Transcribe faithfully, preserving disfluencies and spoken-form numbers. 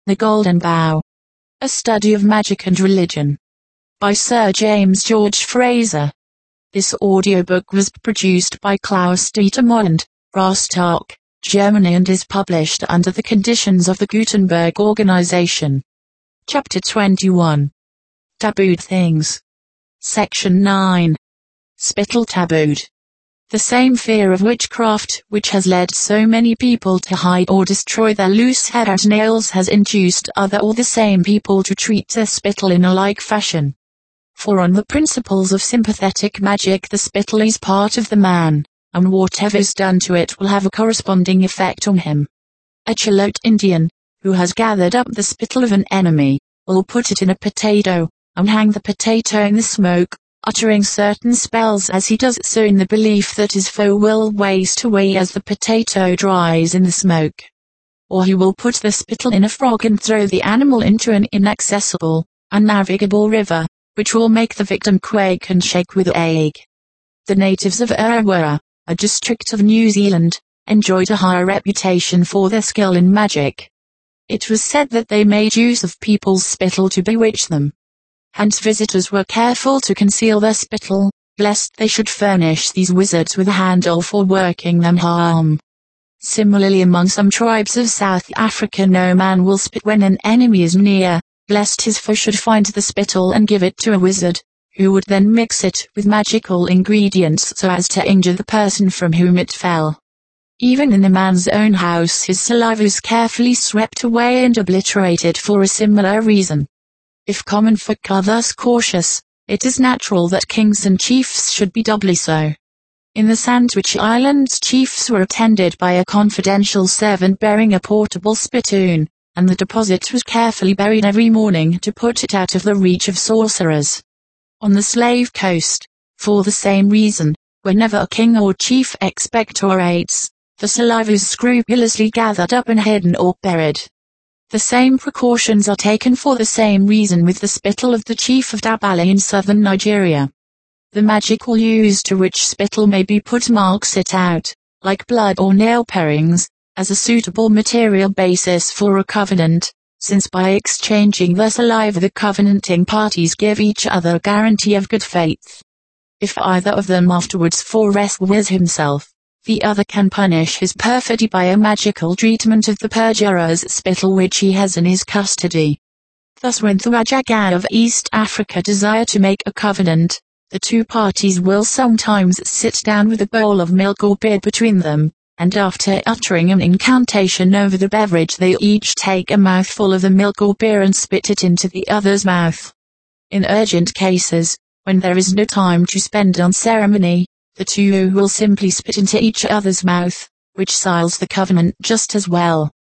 The Golden Bough. A Study of Magic and Religion. By Sir James George Frazer. This audiobook was produced by Klaus Dietermond, Rostock, Germany, and is published under the conditions of the Gutenberg Organization. Chapter twenty-one. Tabooed Things. Section nine. Spittle tabooed. The same fear of witchcraft which has led so many people to hide or destroy their loose hair and nails has induced other or the same people to treat their spittle in a like fashion. For on the principles of sympathetic magic the spittle is part of the man, and whatever is done to it will have a corresponding effect on him. A Chilote Indian, who has gathered up the spittle of an enemy, will put it in a potato, and hang the potato in the smoke, uttering certain spells as he does so in the belief that his foe will waste away as the potato dries in the smoke. Or he will put the spittle in a frog and throw the animal into an inaccessible, unnavigable river, which will make the victim quake and shake with ague. The natives of Urwara, a district of New Zealand, enjoyed a high reputation for their skill in magic. It was said that they made use of people's spittle to bewitch them. Hence visitors were careful to conceal their spittle, lest they should furnish these wizards with a handle for working them harm. Similarly, among some tribes of South Africa no man will spit when an enemy is near, lest his foe should find the spittle and give it to a wizard, who would then mix it with magical ingredients so as to injure the person from whom it fell. Even in a man's own house his saliva is carefully swept away and obliterated for a similar reason. If common folk are thus cautious, it is natural that kings and chiefs should be doubly so. In the Sandwich Islands chiefs were attended by a confidential servant bearing a portable spittoon, and the deposit was carefully buried every morning to put it out of the reach of sorcerers. On the Slave Coast, for the same reason, whenever a king or chief expectorates, the saliva is scrupulously gathered up and hidden or buried. The same precautions are taken for the same reason with the spittle of the chief of Dabali in southern Nigeria. The magical use to which spittle may be put marks it out, like blood or nail parings, as a suitable material basis for a covenant, since by exchanging their saliva the covenanting parties give each other a guarantee of good faith. If either of them afterwards forthwith himself, the other can punish his perfidy by a magical treatment of the perjurer's spittle which he has in his custody. Thus when the Wajagan of East Africa desire to make a covenant, the two parties will sometimes sit down with a bowl of milk or beer between them, and after uttering an incantation over the beverage they each take a mouthful of the milk or beer and spit it into the other's mouth. In urgent cases, when there is no time to spend on ceremony, the two will simply spit into each other's mouth, which seals the covenant just as well.